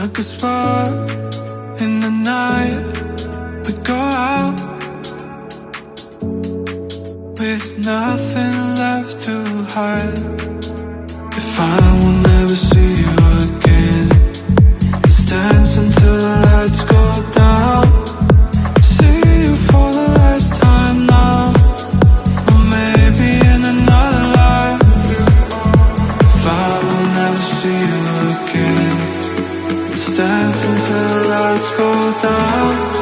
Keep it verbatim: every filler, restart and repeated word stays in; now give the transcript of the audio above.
like a spark in the night. We go out with nothing left to hide. If I will never see you again, let's dance until the lights go down. See you for the last time now, or maybe in another life. If I will never see you again, let's dance until the lights go down.